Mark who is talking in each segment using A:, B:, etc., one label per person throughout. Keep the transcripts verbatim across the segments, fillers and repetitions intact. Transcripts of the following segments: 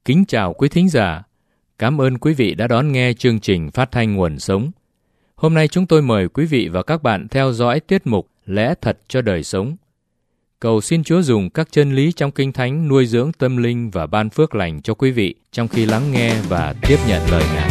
A: Kính chào quý thính giả. Cảm ơn quý vị đã đón nghe chương trình phát thanh Nguồn Sống. Hôm nay chúng tôi mời quý vị và các bạn theo dõi tiết mục Lẽ Thật cho Đời Sống. Cầu xin Chúa dùng các chân lý trong Kinh Thánh nuôi dưỡng tâm linh và ban phước lành cho quý vị trong khi lắng nghe và tiếp nhận lời Ngài.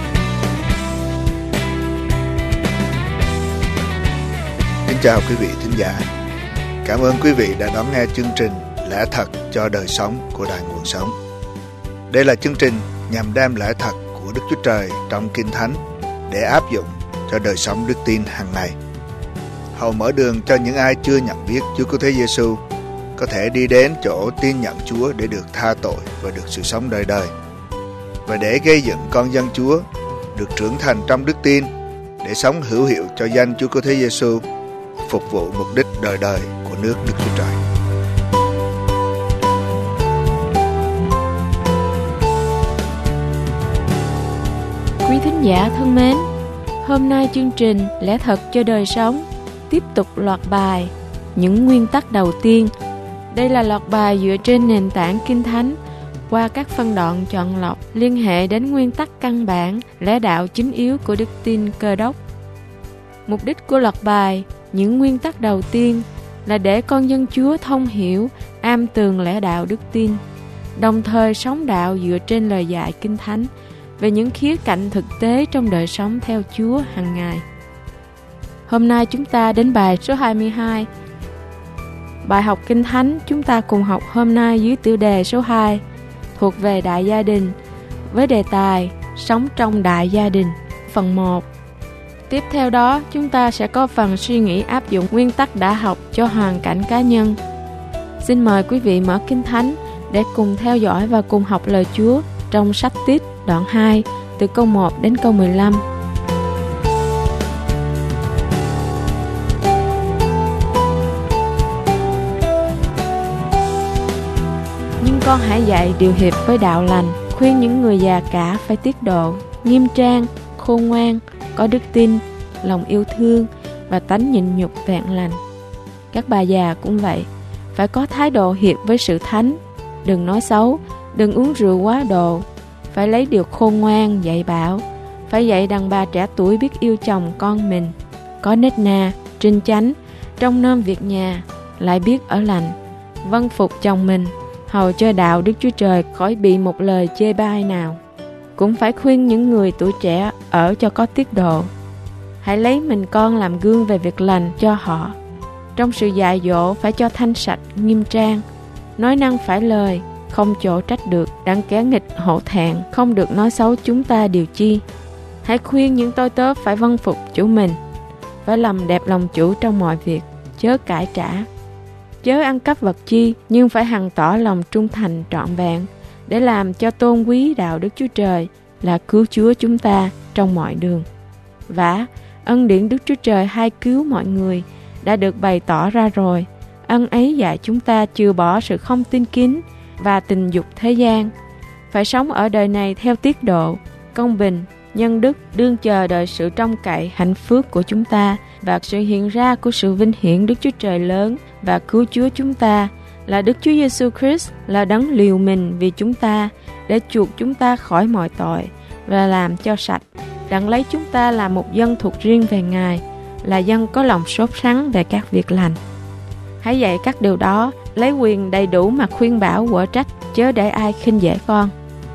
B: Kính chào quý vị thính giả. Cảm ơn quý vị đã đón nghe chương trình Lẽ Thật cho Đời Sống của Đài Nguồn Sống. Đây là chương trình nhằm đem lẽ thật của Đức Chúa Trời trong Kinh Thánh để áp dụng cho đời sống đức tin hàng ngày. Hầu mở đường cho những ai chưa nhận biết Chúa Cứu Thế Giêsu có thể đi đến chỗ tin nhận Chúa để được tha tội và được sự sống đời đời, và để gây dựng con dân Chúa được trưởng thành trong đức tin để sống hữu hiệu cho danh Chúa Cứu Thế Giêsu, phục vụ mục đích đời đời của nước Đức Chúa Trời.
C: Quý thính giả thân mến, hôm nay chương trình Lẽ Thật cho Đời Sống tiếp tục loạt bài Những Nguyên Tắc Đầu Tiên. Đây là loạt bài dựa trên nền tảng Kinh Thánh qua các phân đoạn chọn lọc liên hệ đến nguyên tắc căn bản, lẽ đạo chính yếu của đức tin Cơ Đốc. Mục đích của loạt bài Những Nguyên Tắc Đầu Tiên là để con dân Chúa thông hiểu, am tường lẽ đạo đức tin, đồng thời sống đạo dựa trên lời dạy Kinh Thánh về những khía cạnh thực tế trong đời sống theo Chúa hàng ngày. Hôm nay chúng ta đến bài số hai mươi hai. Bài học Kinh Thánh chúng ta cùng học hôm nay dưới tiêu đề số hai, thuộc về đại gia đình, với đề tài Sống trong đại gia đình, phần một. Tiếp theo đó, chúng ta sẽ có phần suy nghĩ áp dụng nguyên tắc đã học cho hoàn cảnh cá nhân. Xin mời quý vị mở Kinh Thánh để cùng theo dõi và cùng học lời Chúa trong sách Tít đoạn hai, từ câu một đến câu mười lăm. Nhưng con hãy dạy điều hiệp với đạo lành, khuyên những người già cả phải tiết độ, nghiêm trang, khôn ngoan, có đức tin, lòng yêu thương và tánh nhịn nhục vẹn lành. Các bà già cũng vậy, phải có thái độ hiệp với sự thánh, đừng nói xấu, đừng uống rượu quá độ, phải lấy điều khôn ngoan dạy bảo, phải dạy đàn bà trẻ tuổi biết yêu chồng con mình, có nết na, trinh chánh, trong nom việc nhà, lại biết ở lành, vâng phục chồng mình, hầu cho đạo Đức Chúa Trời khỏi bị một lời chê bai nào. Cũng phải khuyên những người tuổi trẻ ở cho có tiết độ. Hãy lấy mình con làm gương về việc lành cho họ. Trong sự dạy dỗ phải cho thanh sạch, nghiêm trang, nói năng phải lời, không chỗ trách được, đặng kẻ nghịch hổ thẹn, không được nói xấu chúng ta điều chi. Hãy khuyên những tôi tớ phải vâng phục chủ mình, phải làm đẹp lòng chủ trong mọi việc, chớ cãi trả, chớ ăn cắp vật chi, nhưng phải hằng tỏ lòng trung thành trọn vẹn, để làm cho tôn quý đạo Đức Chúa Trời là cứu Chúa chúng ta trong mọi đường. Vả, ân điển Đức Chúa Trời hay cứu mọi người đã được bày tỏ ra rồi. Ân ấy dạy chúng ta chừa bỏ sự không tin kính và tình dục thế gian, phải sống ở đời này theo tiết độ, công bình, nhân đức, đương chờ đợi sự trông cậy hạnh phúc của chúng ta và sự hiện ra của sự vinh hiển Đức Chúa Trời lớn và cứu Chúa chúng ta là Đức Chúa Giêsu Christ, là đấng liều mình vì chúng ta để chuộc chúng ta khỏi mọi tội và làm cho sạch, đặng lấy chúng ta làm một dân thuộc riêng về Ngài, là dân có lòng sốt sắng về các việc lành. Hãy dạy các điều đó, lấy quyền đầy đủ mà khuyên bảo quở trách, chớ để ai khinh dễ con.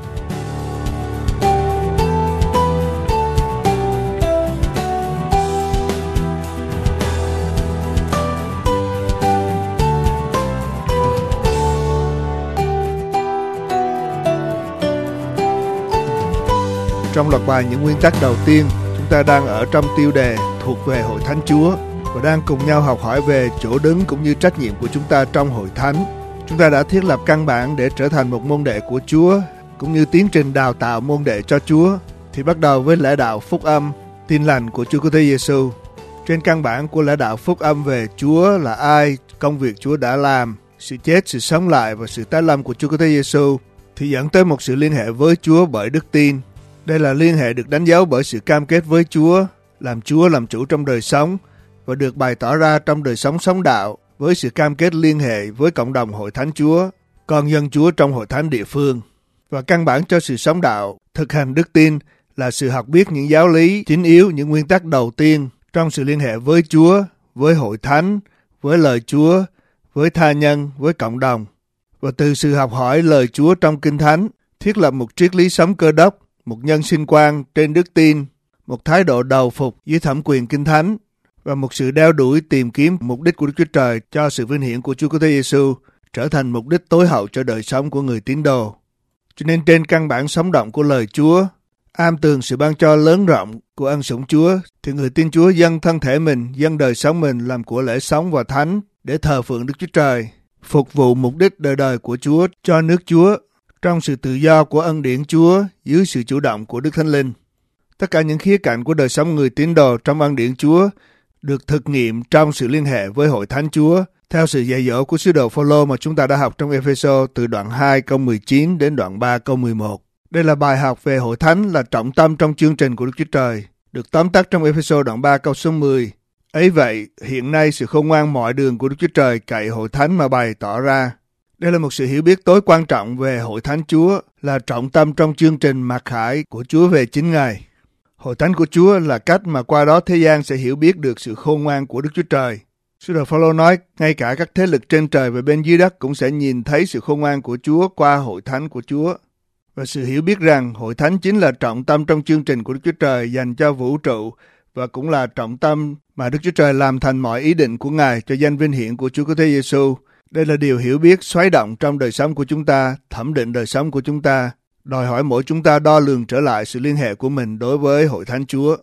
B: Trong loạt bài Những Nguyên Tắc Đầu Tiên, chúng ta đang ở trong tiêu đề thuộc về Hội Thánh Chúa và đang cùng nhau học hỏi về chỗ đứng cũng như trách nhiệm của chúng ta trong Hội Thánh. Chúng ta đã thiết lập căn bản để trở thành một môn đệ của Chúa, cũng như tiến trình đào tạo môn đệ cho Chúa thì bắt đầu với lẽ đạo phúc âm, tin lành của Chúa Cứu Thế Giêsu. Trên căn bản của lẽ đạo phúc âm về Chúa là ai, công việc Chúa đã làm, sự chết, sự sống lại và sự tái lâm của Chúa Cứu Thế Giêsu thì dẫn tới một sự liên hệ với Chúa bởi đức tin. Đây là liên hệ được đánh dấu bởi sự cam kết với Chúa, làm Chúa làm chủ trong đời sống và được bày tỏ ra trong đời sống sống đạo với sự cam kết liên hệ với cộng đồng Hội Thánh Chúa, con dân Chúa trong Hội Thánh địa phương. Và căn bản cho sự sống đạo, thực hành đức tin là sự học biết những giáo lý chính yếu, những nguyên tắc đầu tiên trong sự liên hệ với Chúa, với hội thánh, với lời Chúa, với tha nhân, với cộng đồng. Và từ sự học hỏi lời Chúa trong Kinh Thánh, thiết lập một triết lý sống Cơ Đốc, một nhân sinh quan trên đức tin, một thái độ đầu phục dưới thẩm quyền Kinh Thánh và một sự đeo đuổi tìm kiếm mục đích của Đức Chúa Trời cho sự vinh hiển của Chúa Cứu Thế Giêsu trở thành mục đích tối hậu cho đời sống của người tín đồ. Cho nên trên căn bản sống động của lời Chúa, am tường sự ban cho lớn rộng của ân sủng Chúa, thì người tin Chúa dâng thân thể mình, dâng đời sống mình làm của lễ sống và thánh để thờ phượng Đức Chúa Trời, phục vụ mục đích đời đời của Chúa cho nước Chúa, trong sự tự do của ân điển Chúa dưới sự chủ động của Đức Thánh Linh. Tất cả những khía cạnh của đời sống người tín đồ trong ân điển Chúa được thực nghiệm trong sự liên hệ với hội thánh Chúa, theo sự dạy dỗ của sứ đồ Phôlô mà chúng ta đã học trong Ê-phê-sô từ đoạn hai câu mười chín đến đoạn ba câu mười một. Đây là bài học về hội thánh là trọng tâm trong chương trình của Đức Chúa Trời, được tóm tắt trong Ê-phê-sô đoạn ba câu số mười. Ấy vậy, hiện nay sự khôn ngoan mọi đường của Đức Chúa Trời cậy hội thánh mà bày tỏ ra. Đây là một sự hiểu biết tối quan trọng về hội thánh Chúa, là trọng tâm trong chương trình mặc khải của Chúa về chính Ngài. Hội thánh của Chúa là cách mà qua đó thế gian sẽ hiểu biết được sự khôn ngoan của Đức Chúa Trời. Sứ đồ Phôlô nói, ngay cả các thế lực trên trời và bên dưới đất cũng sẽ nhìn thấy sự khôn ngoan của Chúa qua hội thánh của Chúa. Và sự hiểu biết rằng hội thánh chính là trọng tâm trong chương trình của Đức Chúa Trời dành cho vũ trụ và cũng là trọng tâm mà Đức Chúa Trời làm thành mọi ý định của Ngài cho danh vinh hiển của Chúa Cứu Thế Giêsu. Đây là điều hiểu biết xoáy động trong đời sống của chúng ta, thẩm định đời sống của chúng ta, đòi hỏi mỗi chúng ta đo lường trở lại sự liên hệ của mình đối với hội thánh Chúa.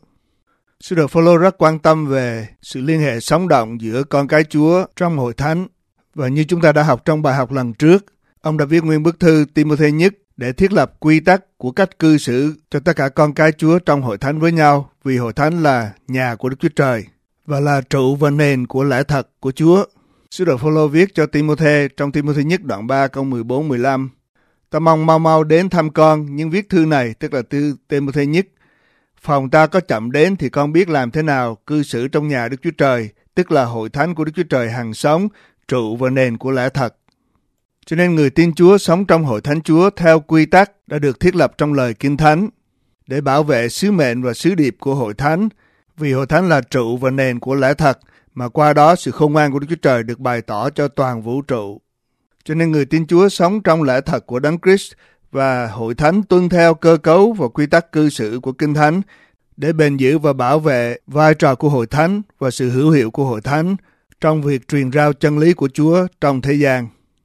B: Sứ đồ Phôlô rất quan tâm về sự liên hệ sống động giữa con cái Chúa trong hội thánh. Và như chúng ta đã học trong bài học lần trước, ông đã viết nguyên bức thư Ti-mô-thê nhất để thiết lập quy tắc của cách cư xử cho tất cả con cái Chúa trong hội thánh với nhau, vì hội thánh là nhà của Đức Chúa Trời và là trụ và nền của lẽ thật của Chúa. Sứ đồ Phôlô viết cho Ti-mô-thê trong Ti-mô-thê nhất đoạn ba câu mười bốn mười lăm: Ta mong mau mau đến thăm con, nhưng viết thư này, tức là thư Ti-mô-thê nhất, phòng ta có chậm đến thì con biết làm thế nào cư xử trong nhà Đức Chúa Trời, tức là hội thánh của Đức Chúa Trời hằng sống, trụ và nền của lẽ thật. Cho nên người tin Chúa sống trong hội thánh Chúa theo quy tắc đã được thiết lập trong lời Kinh Thánh để bảo vệ sứ mệnh và sứ điệp của hội thánh, vì hội thánh là trụ và nền của lẽ thật, mà qua đó sự khôn ngoan của Đức Chúa Trời được bày tỏ cho toàn vũ trụ. Cho nên người tin Chúa sống trong lẽ thật của Đấng Christ và hội thánh tuân theo cơ cấu và quy tắc cư xử của Kinh Thánh để bền giữ và bảo vệ vai trò của hội thánh và sự hữu hiệu của hội thánh trong việc truyền rao chân lý của Chúa trong thế gian.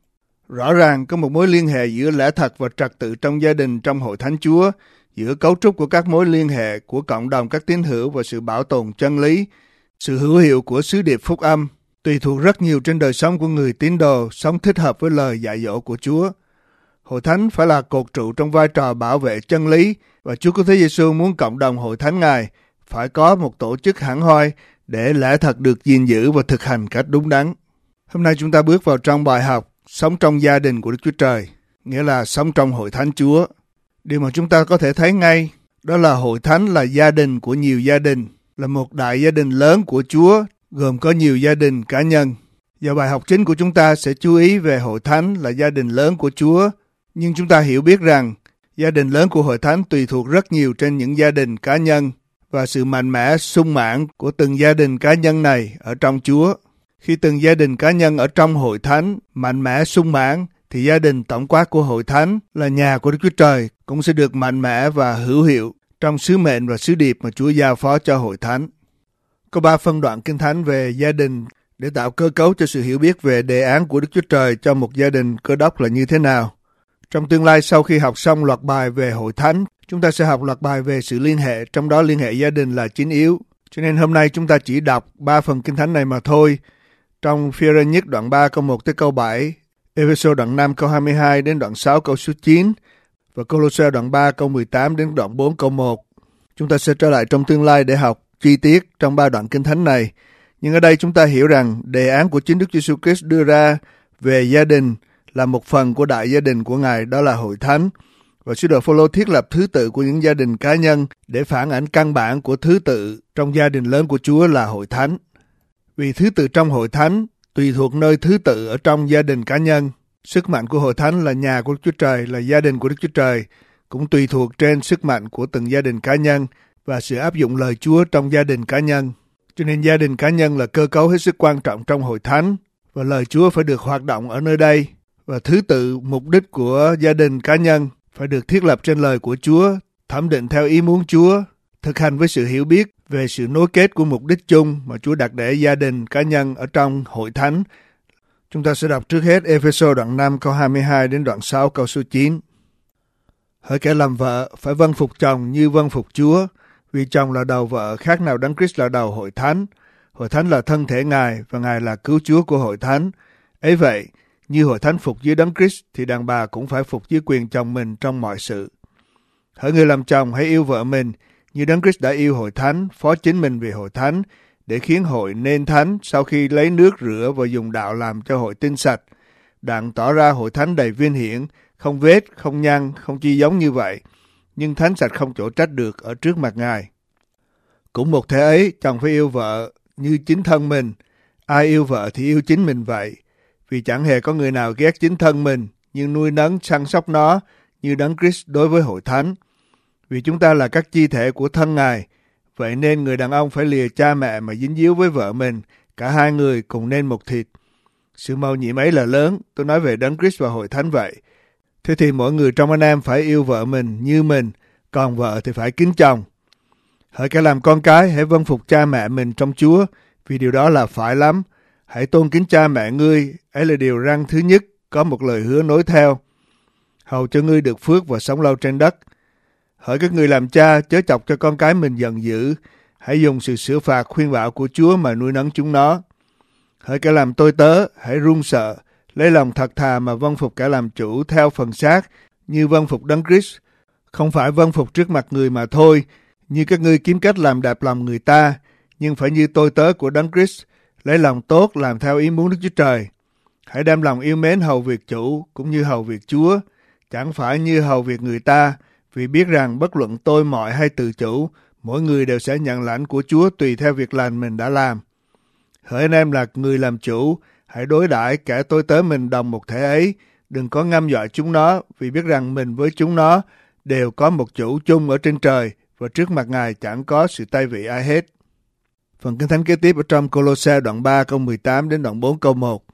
B: Rõ ràng có một mối liên hệ giữa lẽ thật và trật tự trong gia đình trong hội thánh Chúa, giữa cấu trúc của các mối liên hệ của cộng đồng các tín hữu và sự bảo tồn chân lý. Sự hữu hiệu của sứ điệp phúc âm tùy thuộc rất nhiều trên đời sống của người tín đồ sống thích hợp với lời dạy dỗ của Chúa. Hội thánh phải là cột trụ trong vai trò bảo vệ chân lý, và Chúa Cứu Thế Giêsu muốn cộng đồng hội thánh Ngài phải có một tổ chức hẳn hoi để lẽ thật được gìn giữ và thực hành cách đúng đắn. Hôm nay chúng ta bước vào trong bài học sống trong gia đình của Đức Chúa Trời, nghĩa là sống trong hội thánh Chúa. Điều mà chúng ta có thể thấy ngay đó là hội thánh là gia đình của nhiều gia đình, là một đại gia đình lớn của Chúa gồm có nhiều gia đình cá nhân. Và bài học chính của chúng ta sẽ chú ý về hội thánh là gia đình lớn của Chúa, nhưng chúng ta hiểu biết rằng gia đình lớn của hội thánh tùy thuộc rất nhiều trên những gia đình cá nhân và sự mạnh mẽ sung mãn của từng gia đình cá nhân này ở trong Chúa. Khi từng gia đình cá nhân ở trong hội thánh mạnh mẽ sung mãn thì gia đình tổng quát của hội thánh là nhà của Đức Chúa Trời cũng sẽ được mạnh mẽ và hữu hiệu trong sứ mệnh và sứ điệp mà Chúa giao phó cho hội thánh. Có ba phân đoạn Kinh Thánh về gia đình để tạo cơ cấu cho sự hiểu biết về đề án của Đức Chúa Trời cho một gia đình Cơ Đốc là như thế nào. Trong tương lai, sau khi học xong loạt bài về hội thánh, chúng ta sẽ học loạt bài về sự liên hệ, trong đó liên hệ gia đình là chính yếu. Cho nên hôm nay chúng ta chỉ đọc ba phần Kinh Thánh này mà thôi. Trong Phi-e-rơ nhất đoạn ba câu một tới câu bảy, Ê-phê-sô đoạn năm câu hai mươi hai đến đoạn sáu câu số chín và Cô-lô-se đoạn ba câu mười tám đến đoạn bốn câu một. Chúng ta sẽ trở lại trong tương lai để học chi tiết trong ba đoạn Kinh Thánh này. Nhưng ở đây chúng ta hiểu rằng đề án của chính Đức Giêsu Christ đưa ra về gia đình là một phần của đại gia đình của Ngài, đó là hội thánh. Và sứ đồ Phôlô thiết lập thứ tự của những gia đình cá nhân để phản ảnh căn bản của thứ tự trong gia đình lớn của Chúa là hội thánh. Vì thứ tự trong hội thánh tùy thuộc nơi thứ tự ở trong gia đình cá nhân. Sức mạnh của hội thánh là nhà của Đức Chúa Trời, là gia đình của Đức Chúa Trời, cũng tùy thuộc trên sức mạnh của từng gia đình cá nhân và sự áp dụng lời Chúa trong gia đình cá nhân. Cho nên gia đình cá nhân là cơ cấu hết sức quan trọng trong hội thánh và lời Chúa phải được hoạt động ở nơi đây. Và thứ tự mục đích của gia đình cá nhân phải được thiết lập trên lời của Chúa, thẩm định theo ý muốn Chúa, thực hành với sự hiểu biết về sự nối kết của mục đích chung mà Chúa đặt để gia đình cá nhân ở trong hội thánh. Chúng ta sẽ đọc trước hết Ê-phê-sô đoạn năm câu hai mươi hai đến đoạn sáu câu số chín. Hỡi kẻ làm vợ phải vâng phục chồng như vâng phục Chúa, vì chồng là đầu vợ, khác nào Đấng Christ là đầu hội thánh. Hội thánh là thân thể Ngài và Ngài là cứu Chúa của hội thánh. Ấy vậy, như hội thánh phục dưới Đấng Christ thì đàn bà cũng phải phục dưới quyền chồng mình trong mọi sự. Hỡi người làm chồng hãy yêu vợ mình như Đấng Christ đã yêu hội thánh, phó chính mình vì hội thánh, để khiến hội nên thánh sau khi lấy nước rửa và dùng đạo làm cho hội tinh sạch, đặng tỏ ra hội thánh đầy vinh hiển, không vết, không nhăn, không chi giống như vậy, nhưng thánh sạch không chỗ trách được ở trước mặt Ngài. Cũng một thế ấy, chồng phải yêu vợ như chính thân mình. Ai yêu vợ thì yêu chính mình vậy, vì chẳng hề có người nào ghét chính thân mình, nhưng nuôi nấng săn sóc nó như Đấng Christ đối với hội thánh. Vì chúng ta là các chi thể của thân Ngài, vậy nên người đàn ông phải lìa cha mẹ mà dính díu với vợ mình, cả hai người cùng nên một thịt. Sự mầu nhiệm ấy là lớn, tôi nói về Đấng Christ và hội thánh vậy. Thế thì mỗi người trong anh em phải yêu vợ mình như mình, còn vợ thì phải kính chồng. Hỡi kẻ làm con cái, hãy vâng phục cha mẹ mình trong Chúa, vì điều đó là phải lắm. Hãy tôn kính cha mẹ ngươi, ấy là điều răn thứ nhất, có một lời hứa nối theo, hầu cho ngươi được phước và sống lâu trên đất. Hỡi các người làm cha, chớ chọc cho con cái mình giận dữ, hãy dùng sự sửa phạt khuyên bảo của Chúa mà nuôi nấng chúng nó. Hỡi kẻ làm tôi tớ, hãy run sợ, lấy lòng thật thà mà vâng phục kẻ làm chủ theo phần xác, như vâng phục Đấng Christ, không phải vâng phục trước mặt người mà thôi, như các ngươi kiếm cách làm đẹp lòng người ta, nhưng phải như tôi tớ của Đấng Christ, lấy lòng tốt làm theo ý muốn Đức Chúa Trời. Hãy đem lòng yêu mến hầu việc chủ cũng như hầu việc Chúa, chẳng phải như hầu việc người ta, vì biết rằng bất luận tôi mọi hay tự chủ, mỗi người đều sẽ nhận lãnh của Chúa tùy theo việc lành mình đã làm. Hỡi anh em là người làm chủ, hãy đối đãi kẻ tôi tớ mình đồng một thể ấy, đừng có ngâm dọa chúng nó, vì biết rằng mình với chúng nó đều có một chủ chung ở trên trời, và trước mặt Ngài chẳng có sự tay vị ai hết. Phần Kinh Thánh kế tiếp ở trong Cô-lô-se đoạn ba câu mười tám đến đoạn bốn câu một.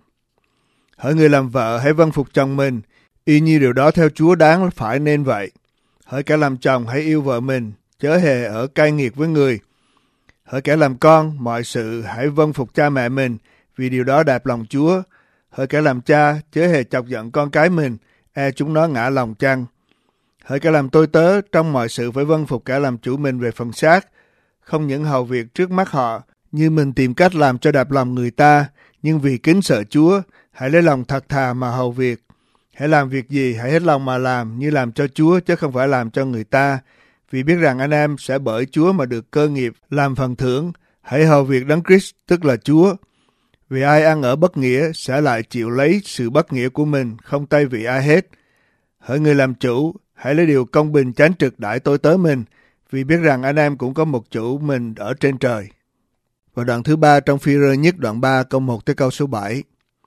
B: Hỡi người làm vợ hãy vâng phục chồng mình, y như điều đó theo Chúa đáng phải nên vậy. Hỡi kẻ làm chồng hãy yêu vợ mình, chớ hề ở cay nghiệt với người. Hỡi kẻ làm con, mọi sự hãy vâng phục cha mẹ mình, vì điều đó đẹp lòng Chúa. Hỡi kẻ làm cha, chớ hề chọc giận con cái mình, e chúng nó ngã lòng chăng. Hỡi kẻ làm tôi tớ, trong mọi sự phải vâng phục kẻ làm chủ mình về phần xác, không những hầu việc trước mắt họ, như mình tìm cách làm cho đẹp lòng người ta, nhưng vì kính sợ Chúa, hãy lấy lòng thật thà mà hầu việc. Hãy làm việc gì, hãy hết lòng mà làm, như làm cho Chúa, chứ không phải làm cho người ta. Vì biết rằng anh em sẽ bởi Chúa mà được cơ nghiệp, làm phần thưởng. Hãy hầu việc Đấng Christ, tức là Chúa. Vì ai ăn ở bất nghĩa, sẽ lại chịu lấy sự bất nghĩa của mình, không tay vị ai hết. Hỡi người làm chủ, hãy lấy điều công bình chánh trực đãi tôi tớ mình, vì biết rằng anh em cũng có một chủ mình ở trên trời. Và đoạn thứ ba trong Phi-rơ nhất đoạn ba câu một tới câu số bảy.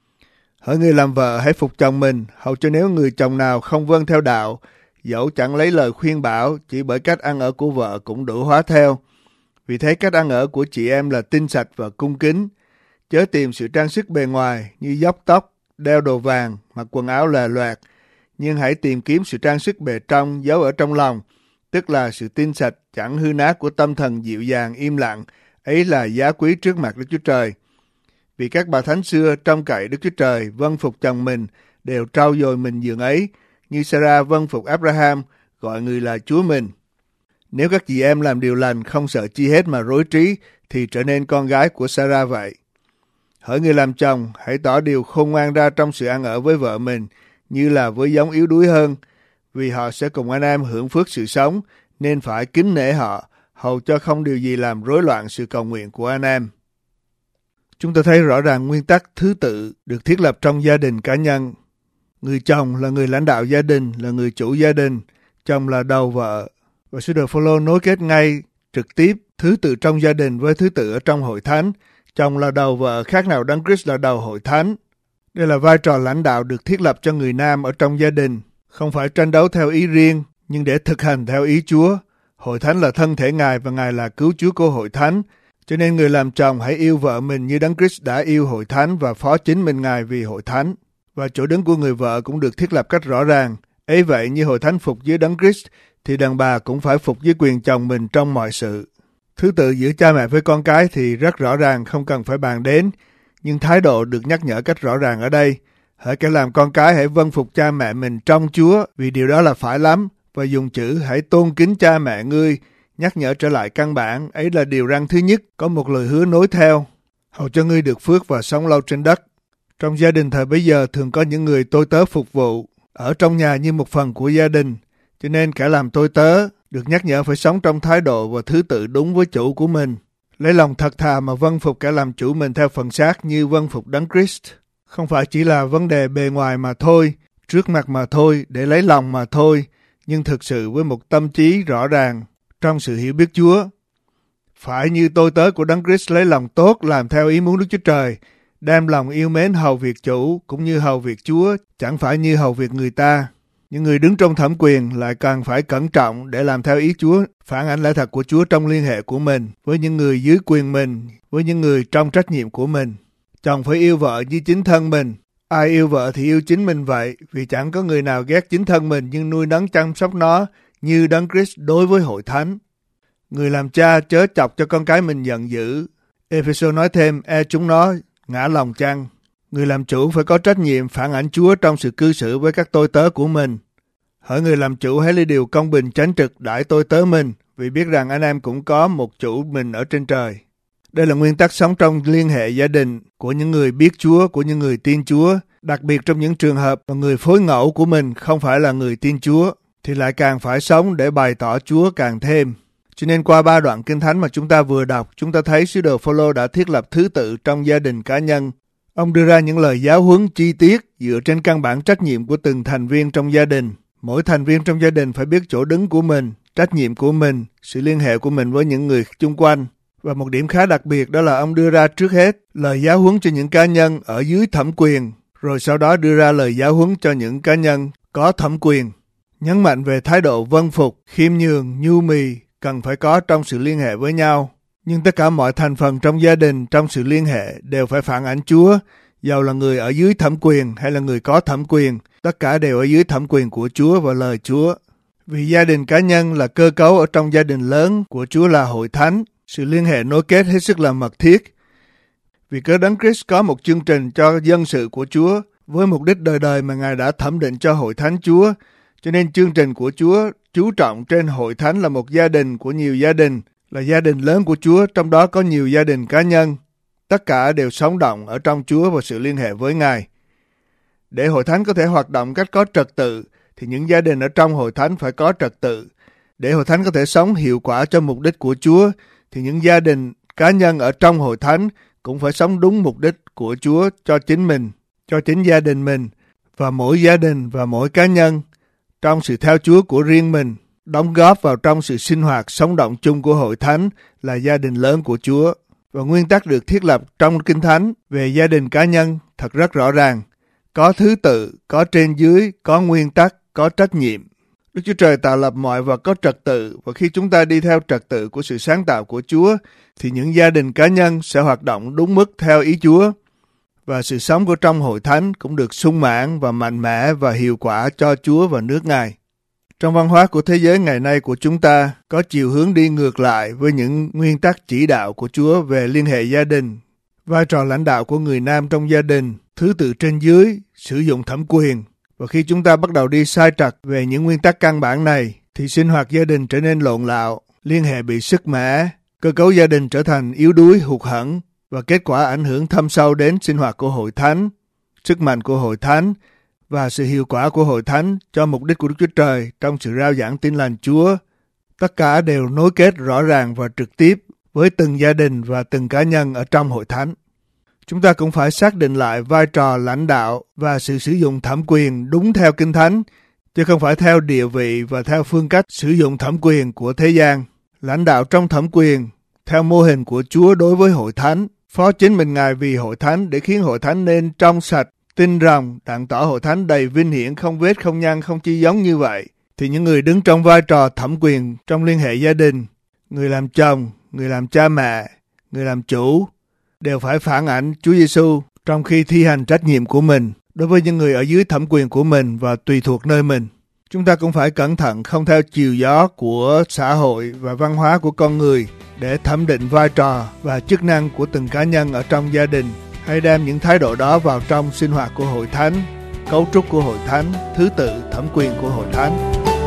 B: Hỡi người làm vợ hãy phục chồng mình, hầu cho nếu người chồng nào không vâng theo đạo, dẫu chẳng lấy lời khuyên bảo, chỉ bởi cách ăn ở của vợ cũng đủ hóa theo. Vì thế cách ăn ở của chị em là tinh sạch và cung kính, chớ tìm sự trang sức bề ngoài như dốc tóc, đeo đồ vàng, mặc quần áo lòe loẹt, nhưng hãy tìm kiếm sự trang sức bề trong giấu ở trong lòng, tức là sự tinh sạch chẳng hư nát của tâm thần dịu dàng im lặng, ấy là giá quý trước mặt Đức Chúa Trời. Vì các bà thánh xưa trông cậy Đức Chúa Trời vâng phục chồng mình đều trau dồi mình dường ấy, như Sarah vâng phục Abraham, gọi người là Chúa mình. Nếu các chị em làm điều lành không sợ chi hết mà rối trí, thì trở nên con gái của Sarah vậy. Hỡi người làm chồng, hãy tỏ điều khôn ngoan ra trong sự ăn ở với vợ mình, như là với giống yếu đuối hơn, vì họ sẽ cùng anh em hưởng phước sự sống, nên phải kính nể họ, hầu cho không điều gì làm rối loạn sự cầu nguyện của anh em. Chúng ta thấy rõ ràng nguyên tắc thứ tự được thiết lập trong gia đình cá nhân. Người chồng là người lãnh đạo gia đình, là người chủ gia đình, chồng là đầu vợ. Và sứ đồ Phô-lô nối kết ngay trực tiếp thứ tự trong gia đình với thứ tự ở trong hội thánh. Chồng là đầu vợ, khác nào Đấng Christ là đầu hội thánh. Đây là vai trò lãnh đạo được thiết lập cho người nam ở trong gia đình, không phải tranh đấu theo ý riêng, nhưng để thực hành theo ý Chúa. Hội thánh là thân thể Ngài và Ngài là cứu Chúa của hội thánh. Cho nên người làm chồng hãy yêu vợ mình như Đấng Christ đã yêu hội thánh và phó chính mình Ngài vì hội thánh. Và chỗ đứng của người vợ cũng được thiết lập cách rõ ràng. Ấy vậy như hội thánh phục dưới Đấng Christ, thì đàn bà cũng phải phục dưới quyền chồng mình trong mọi sự. Thứ tự giữa cha mẹ với con cái thì rất rõ ràng, không cần phải bàn đến. Nhưng thái độ được nhắc nhở cách rõ ràng ở đây. Hỡi kẻ làm con cái hãy vâng phục cha mẹ mình trong Chúa, vì điều đó là phải lắm. Và dùng chữ hãy tôn kính cha mẹ ngươi, nhắc nhở trở lại căn bản, ấy là điều răn thứ nhất, có một lời hứa nối theo, hầu cho ngươi được phước và sống lâu trên đất. Trong gia đình thời bấy giờ thường có những người tôi tớ phục vụ, ở trong nhà như một phần của gia đình, cho nên kẻ làm tôi tớ được nhắc nhở phải sống trong thái độ và thứ tự đúng với chủ của mình. Lấy lòng thật thà mà vâng phục kẻ làm chủ mình theo phần xác như vâng phục Đấng Christ. Không phải chỉ là vấn đề bề ngoài mà thôi, trước mặt mà thôi, để lấy lòng mà thôi, nhưng thực sự với một tâm trí rõ ràng trong sự hiểu biết Chúa. Phải như tôi tớ của Đấng Christ lấy lòng tốt làm theo ý muốn Đức Chúa Trời, đem lòng yêu mến hầu việc chủ cũng như hầu việc Chúa, chẳng phải như hầu việc người ta. Những người đứng trong thẩm quyền lại cần phải cẩn trọng để làm theo ý Chúa, phản ánh lẽ thật của Chúa trong liên hệ của mình với những người dưới quyền mình, với những người trong trách nhiệm của mình. Chồng phải yêu vợ như chính thân mình. Ai yêu vợ thì yêu chính mình vậy, vì chẳng có người nào ghét chính thân mình nhưng nuôi nấng chăm sóc nó như Đấng Christ đối với hội thánh. Người làm cha chớ chọc cho con cái mình giận dữ. Ê-phê-sô nói thêm, e chúng nó ngã lòng chăng. Người làm chủ phải có trách nhiệm phản ảnh Chúa trong sự cư xử với các tôi tớ của mình. Hỡi người làm chủ hãy lấy điều công bình chánh trực đãi tôi tớ mình, vì biết rằng anh em cũng có một chủ mình ở trên trời. Đây là nguyên tắc sống trong liên hệ gia đình của những người biết Chúa, của những người tin Chúa, đặc biệt trong những trường hợp mà người phối ngẫu của mình không phải là người tin Chúa, thì lại càng phải sống để bày tỏ Chúa càng thêm. Cho nên qua ba đoạn Kinh Thánh mà chúng ta vừa đọc, chúng ta thấy sứ đồ Phô-lô đã thiết lập thứ tự trong gia đình cá nhân. Ông đưa ra những lời giáo huấn chi tiết dựa trên căn bản trách nhiệm của từng thành viên trong gia đình. Mỗi thành viên trong gia đình phải biết chỗ đứng của mình, trách nhiệm của mình, sự liên hệ của mình với những người chung quanh. Và một điểm khá đặc biệt đó là ông đưa ra trước hết lời giáo huấn cho những cá nhân ở dưới thẩm quyền, rồi sau đó đưa ra lời giáo huấn cho những cá nhân có thẩm quyền. Nhấn mạnh về thái độ vâng phục, khiêm nhường, nhu mì cần phải có trong sự liên hệ với nhau. Nhưng tất cả mọi thành phần trong gia đình trong sự liên hệ đều phải phản ánh Chúa, dầu là người ở dưới thẩm quyền hay là người có thẩm quyền, tất cả đều ở dưới thẩm quyền của Chúa và lời Chúa. Vì gia đình cá nhân là cơ cấu ở trong gia đình lớn của Chúa là hội thánh, sự liên hệ nối kết hết sức là mật thiết. Vì cớ Đấng Christ có một chương trình cho dân sự của Chúa với mục đích đời đời mà Ngài đã thẩm định cho hội thánh Chúa, cho nên chương trình của Chúa chú trọng trên hội thánh là một gia đình của nhiều gia đình, là gia đình lớn của Chúa, trong đó có nhiều gia đình cá nhân. Tất cả đều sống động ở trong Chúa và sự liên hệ với Ngài. Để hội thánh có thể hoạt động cách có trật tự, thì những gia đình ở trong hội thánh phải có trật tự. Để hội thánh có thể sống hiệu quả cho mục đích của Chúa, thì những gia đình cá nhân ở trong hội thánh cũng phải sống đúng mục đích của Chúa cho chính mình, cho chính gia đình mình, và mỗi gia đình và mỗi cá nhân trong sự theo Chúa của riêng mình, đóng góp vào trong sự sinh hoạt sống động chung của hội thánh là gia đình lớn của Chúa. Và nguyên tắc được thiết lập trong Kinh Thánh về gia đình cá nhân thật rất rõ ràng. Có thứ tự, có trên dưới, có nguyên tắc, có trách nhiệm. Đức Chúa Trời tạo lập mọi vật có trật tự, và khi chúng ta đi theo trật tự của sự sáng tạo của Chúa, thì những gia đình cá nhân sẽ hoạt động đúng mức theo ý Chúa. Và sự sống của trong hội thánh cũng được sung mãn và mạnh mẽ và hiệu quả cho Chúa và nước Ngài. Trong văn hóa của thế giới ngày nay của chúng ta có chiều hướng đi ngược lại với những nguyên tắc chỉ đạo của Chúa về liên hệ gia đình, vai trò lãnh đạo của người nam trong gia đình, thứ tự trên dưới, sử dụng thẩm quyền. Và khi chúng ta bắt đầu đi sai trật về những nguyên tắc căn bản này, thì sinh hoạt gia đình trở nên lộn lạo, liên hệ bị sức mẻ, cơ cấu gia đình trở thành yếu đuối, hụt hẫng, và kết quả ảnh hưởng thâm sâu đến sinh hoạt của hội thánh, sức mạnh của hội thánh và sự hiệu quả của hội thánh cho mục đích của Đức Chúa Trời trong sự rao giảng tin lành Chúa. Tất cả đều nối kết rõ ràng và trực tiếp với từng gia đình và từng cá nhân ở trong hội thánh. Chúng ta cũng phải xác định lại vai trò lãnh đạo và sự sử dụng thẩm quyền đúng theo Kinh Thánh, chứ không phải theo địa vị và theo phương cách sử dụng thẩm quyền của thế gian. Lãnh đạo trong thẩm quyền theo mô hình của Chúa đối với hội thánh, phó chính mình Ngài vì hội thánh để khiến hội thánh nên trong sạch, tin rằng đặng tỏ hội thánh đầy vinh hiển, không vết, không nhăn, không chi giống như vậy, thì những người đứng trong vai trò thẩm quyền trong liên hệ gia đình, người làm chồng, người làm cha mẹ, người làm chủ, đều phải phản ảnh Chúa Giêsu trong khi thi hành trách nhiệm của mình đối với những người ở dưới thẩm quyền của mình và tùy thuộc nơi mình. Chúng ta cũng phải cẩn thận không theo chiều gió của xã hội và văn hóa của con người để thẩm định vai trò và chức năng của từng cá nhân ở trong gia đình, hay đem những thái độ đó vào trong sinh hoạt của hội thánh, cấu trúc của hội thánh, thứ tự thẩm quyền của hội thánh.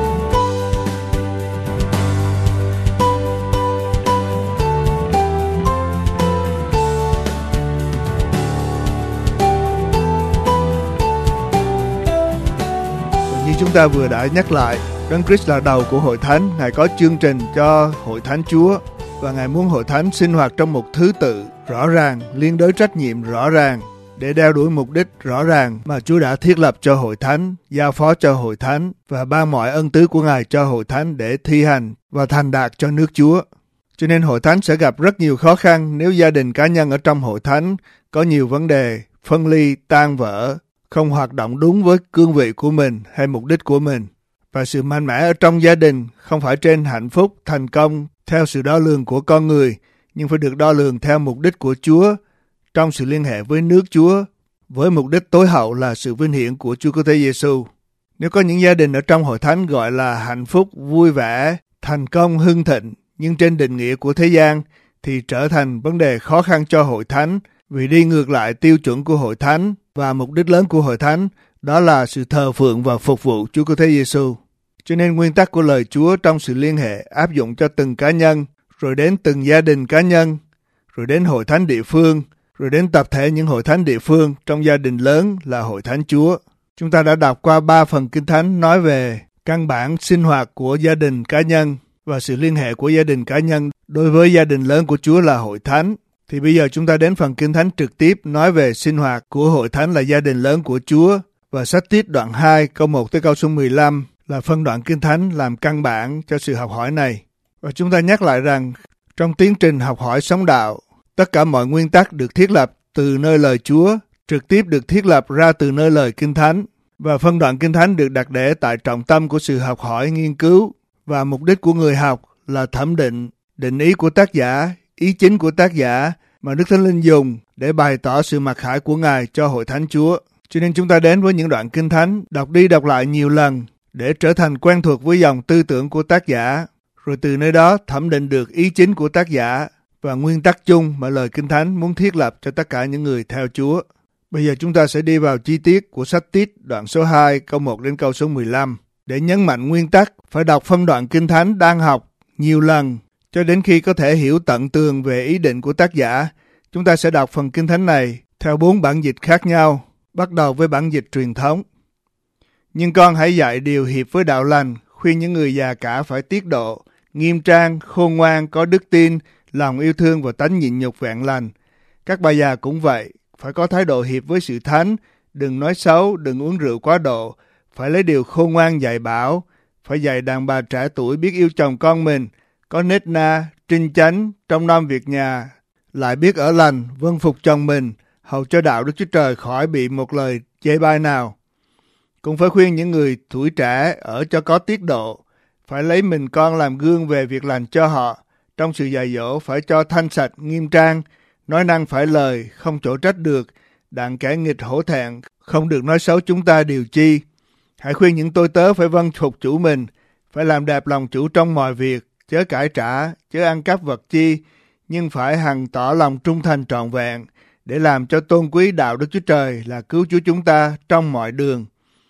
B: Chúng ta vừa đã nhắc lại, Đấng Christ là đầu của hội thánh. Ngài có chương trình cho hội thánh Chúa và Ngài muốn hội thánh sinh hoạt trong một thứ tự rõ ràng, liên đới trách nhiệm rõ ràng để đeo đuổi mục đích rõ ràng mà Chúa đã thiết lập cho hội thánh, giao phó cho hội thánh và ban mọi ân tứ của Ngài cho hội thánh để thi hành và thành đạt cho nước Chúa. Cho nên hội thánh sẽ gặp rất nhiều khó khăn nếu gia đình cá nhân ở trong hội thánh có nhiều vấn đề phân ly, tan vỡ, không hoạt động đúng với cương vị của mình hay mục đích của mình. Và sự mạnh mẽ ở trong gia đình không phải trên hạnh phúc, thành công theo sự đo lường của con người, nhưng phải được đo lường theo mục đích của Chúa trong sự liên hệ với nước Chúa, với mục đích tối hậu là sự vinh hiển của Chúa Cứu Thế Giêsu. Nếu có những gia đình ở trong hội thánh gọi là hạnh phúc, vui vẻ, thành công, hưng thịnh, nhưng trên định nghĩa của thế gian thì trở thành vấn đề khó khăn cho hội thánh, vì đi ngược lại tiêu chuẩn của hội thánh và mục đích lớn của hội thánh, đó là sự thờ phượng và phục vụ Chúa Cứu Thế Giêsu. Cho nên nguyên tắc của lời Chúa trong sự liên hệ áp dụng cho từng cá nhân, rồi đến từng gia đình cá nhân, rồi đến hội thánh địa phương, rồi đến tập thể những hội thánh địa phương trong gia đình lớn là hội thánh Chúa. Chúng ta đã đọc qua ba phần Kinh Thánh nói về căn bản sinh hoạt của gia đình cá nhân và sự liên hệ của gia đình cá nhân đối với gia đình lớn của Chúa là hội thánh. Thì bây giờ chúng ta đến phần Kinh Thánh trực tiếp nói về sinh hoạt của hội thánh là gia đình lớn của Chúa, và sách Tít đoạn hai câu một tới câu số mười lăm là phân đoạn Kinh Thánh làm căn bản cho sự học hỏi này. Và chúng ta nhắc lại rằng trong tiến trình học hỏi sống đạo, tất cả mọi nguyên tắc được thiết lập từ nơi lời Chúa, trực tiếp được thiết lập ra từ nơi lời Kinh Thánh, và phân đoạn Kinh Thánh được đặt để tại trọng tâm của sự học hỏi nghiên cứu, và mục đích của người học là thẩm định, định ý của tác giả, ý chính của tác giả mà Đức Thánh Linh dùng để bày tỏ sự mặc khải của Ngài cho hội thánh Chúa. Cho nên chúng ta đến với những đoạn Kinh Thánh, đọc đi đọc lại nhiều lần để trở thành quen thuộc với dòng tư tưởng của tác giả, rồi từ nơi đó thẩm định được ý chính của tác giả và nguyên tắc chung mà lời Kinh Thánh muốn thiết lập cho tất cả những người theo Chúa. Bây giờ chúng ta sẽ đi vào chi tiết của sách Tít đoạn số hai câu một đến câu số mười lăm để nhấn mạnh nguyên tắc phải đọc phân đoạn Kinh Thánh đang học nhiều lần cho đến khi có thể hiểu tận tường về ý định của tác giả. Chúng ta sẽ đọc phần Kinh Thánh này theo bốn bản dịch khác nhau, bắt đầu với bản dịch truyền thống. Nhưng con hãy dạy điều hiệp với đạo lành, khuyên những người già cả phải tiết độ, nghiêm trang, khôn ngoan, có đức tin, lòng yêu thương và tánh nhịn nhục vẹn lành. Các bà già cũng vậy, phải có thái độ hiệp với sự thánh, đừng nói xấu, đừng uống rượu quá độ, phải lấy điều khôn ngoan dạy bảo, phải dạy đàn bà trẻ tuổi biết yêu chồng con mình, có nết na, trinh chánh, trong nom việc nhà, lại biết ở lành, vâng phục chồng mình, hầu cho đạo Đức Chúa Trời khỏi bị một lời chê bai nào. Cũng phải khuyên những người tuổi trẻ ở cho có tiết độ, phải lấy mình con làm gương về việc lành cho họ, trong sự dạy dỗ phải cho thanh sạch, nghiêm trang, nói năng phải lời, không chỗ trách được, đặng kẻ nghịch hổ thẹn, không được nói xấu chúng ta điều chi. Hãy khuyên những tôi tớ phải vâng phục chủ mình, phải làm đẹp lòng chủ trong mọi việc, chớ cãi trả, chớ ăn cắp vật chi, nhưng phải hằng tỏ lòng trung thành trọn vẹn, để làm cho tôn quý đạo Đức Chúa Trời là cứu Chúa chúng ta trong mọi đường.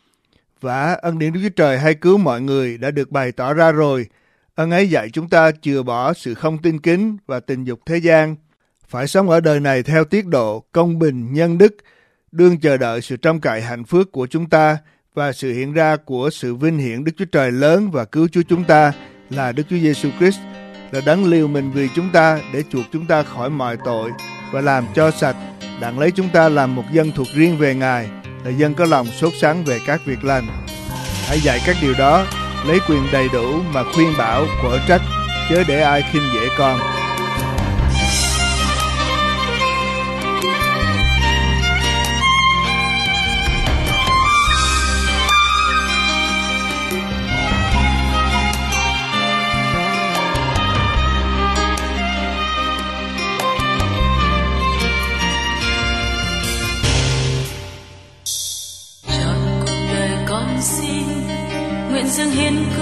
B: Và ân điển Đức Chúa Trời hay cứu mọi người đã được bày tỏ ra rồi. Ân ấy dạy chúng ta chừa bỏ sự không tin kính và tình dục thế gian, phải sống ở đời này theo tiết độ, công bình, nhân đức, đương chờ đợi sự trông cậy hạnh phúc của chúng ta và sự hiện ra của sự vinh hiển Đức Chúa Trời lớn và cứu Chúa chúng ta là Đức Chúa Giêsu Christ, là đấng liều mình vì chúng ta để chuộc chúng ta khỏi mọi tội và làm cho sạch, đặng lấy chúng ta làm một dân thuộc riêng về Ngài, là dân có lòng sốt sắng về các việc lành. Hãy dạy các điều đó, lấy quyền đầy đủ mà khuyên bảo, quở trách, chớ để ai khinh dễ con.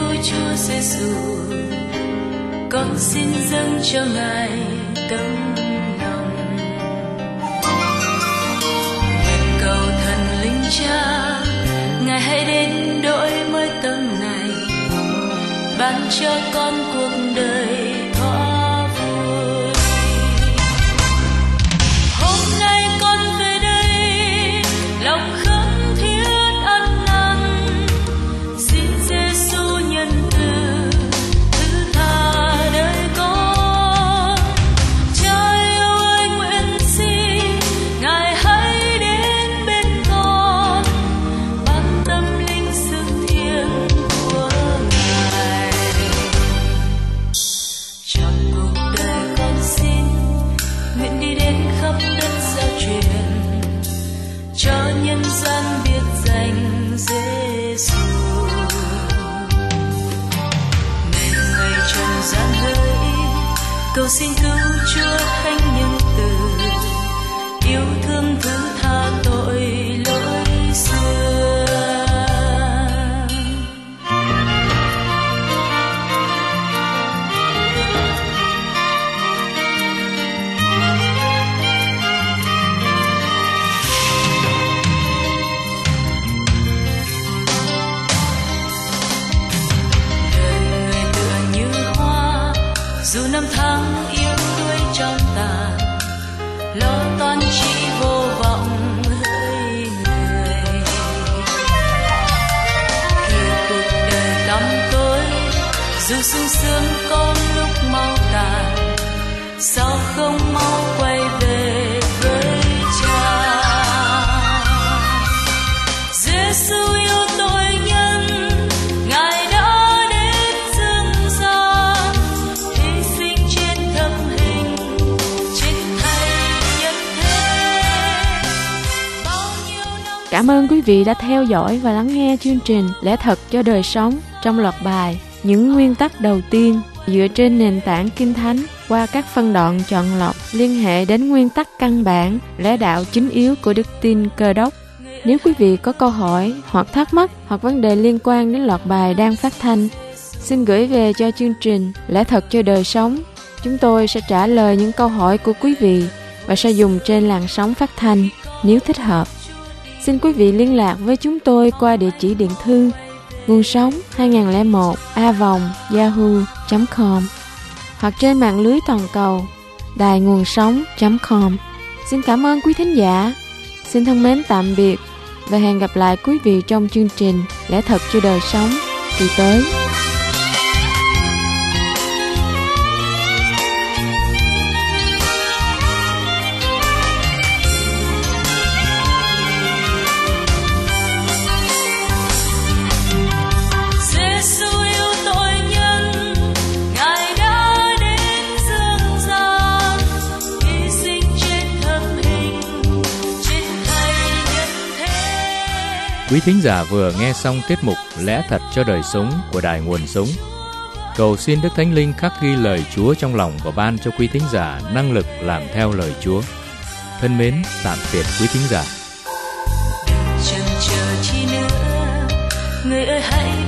D: cứu Chúa Giêsu, con xin dâng cho Ngài tấm lòng. Nguyện cầu thần linh Cha, Ngài hãy đến đổi mới tâm này, ban cho con cuộc đời thỏa vui. Hôm nay con về đây, lòng khấn thiết ăn năn, xin Giêsu nhân từ thứ tha đời con. Cha yêu ơi, nguyện xin Ngài hãy đến bên con, ban tâm linh sự thiêng của Ngài. Trong cuộc đời con xin nguyện đi đến khắp đất giao truyền, cho nhân gian biết danh Giêsu. Ngày ngày trần gian hỡi, cầu xin cứu Chúa thánh nhân từ, yêu thương thứ tha tội lỗi xưa. Dù năm tháng yêu đuối trong tàn, lo toan chỉ vô vọng hỡi người. Khi cuộc đời tăm tối, dù sung sướng có lúc mau tàn, sao không mau quay về với Cha. Giêsu yêu tội nhân, Ngài đã đến dương gian, hy sinh trên thập hình, chết thay nhân thế. Bao nhiêu năm.
C: Cảm ơn quý vị đã theo dõi và lắng nghe chương trình Lẽ Thật cho Đời Sống trong loạt bài Những Nguyên Tắc Đầu Tiên dựa trên nền tảng Kinh Thánh qua các phân đoạn chọn lọc liên hệ đến nguyên tắc căn bản, lẽ đạo chính yếu của đức tin Cơ Đốc. Nếu quý vị có câu hỏi hoặc thắc mắc hoặc vấn đề liên quan đến loạt bài đang phát thanh, xin gửi về cho chương trình Lẽ Thật cho Đời Sống. Chúng tôi sẽ trả lời những câu hỏi của quý vị và sẽ dùng trên làn sóng phát thanh nếu thích hợp. Xin quý vị liên lạc với chúng tôi qua địa chỉ điện thư nguồn sống hai không một a vòng yahoo chấm com hoặc trên mạng lưới toàn cầu đài nguồn sống chấm com. Xin cảm ơn quý thính giả. Xin thân mến tạm biệt và hẹn gặp lại quý vị trong chương trình Lẽ Thật cho Đời Sống kỳ tới.
D: Giêsu yêu tội nhân, Ngài đã đến dương gian, hy sinh trên thập hình, chết thay nhân thế.
A: Quý thính giả vừa nghe xong tiết mục Lẽ Thật cho Đời Sống của Đài Nguồn Sống. Cầu xin Đức Thánh Linh khắc ghi lời Chúa trong lòng và ban cho quý thính giả năng lực làm theo lời Chúa. Thân mến, tạm biệt quý thính giả.
D: Chần chờ chi nữa, người ơi hãy